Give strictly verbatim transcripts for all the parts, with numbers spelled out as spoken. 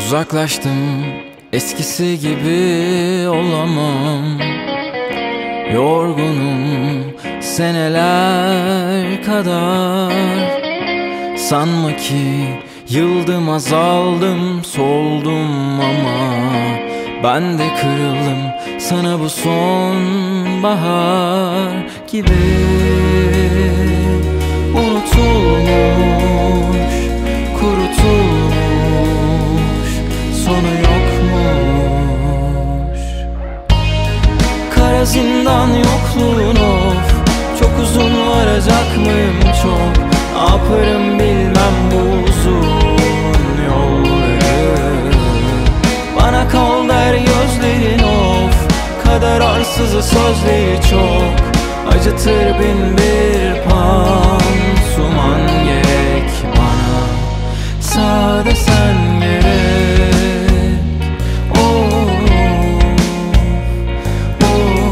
Uzaklaştım, eskisi gibi olamam. Yorgunum seneler kadar. Sanma ki yıldım, azaldım, soldum ama ben de kırıldım sana bu sonbahar gibi. Unutulmuş, kurutulmuş, sonu yokmuş. Kara zindan yokluğun of, çok uzun varacak mıyım çok. Ne yaparım bilmem bu uzun yolları. Bana kal der gözlerin of, kader arsızı sözleri çok. Acıtır bin bir pansuman gerek bana. Sade sen gerek. Oh, oh,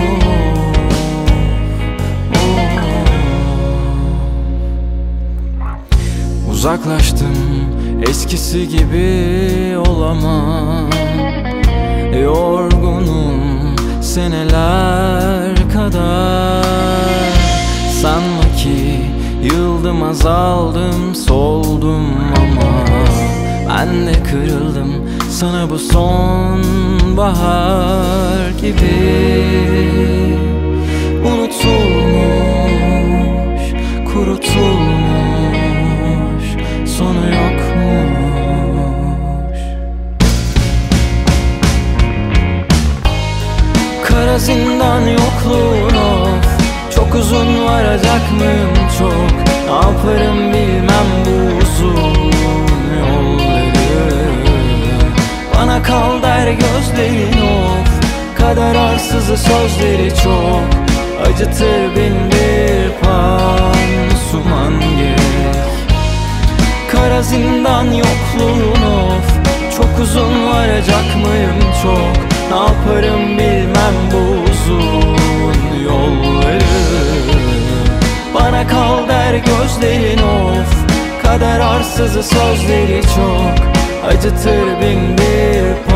oh. Uzaklaştım, eskisi gibi olamam. Yorgunum seneler kadar. Sanma ki yıldım, azaldım, soldum ama ben de kırıldım sana bu sonbahar gibi. Unutulmuş, kurutulmuş, sonu yokmuş. Kara zindan yokluğun of, çok uzun varacak mıyım çok. Ne yaparım bilmem bu uzun yolları. Bana kal der gözlerin of, kader arsızı sözleri çok. Acıtır bin bir pansuman gerek. Kara zindan yokluğun of, çok uzun varacak mıyım çok. Ne yaparım bilmem bu uzun yolları. Bana kal der gözlerin of, kader arsızı sözleri çok. Acıtır bin bir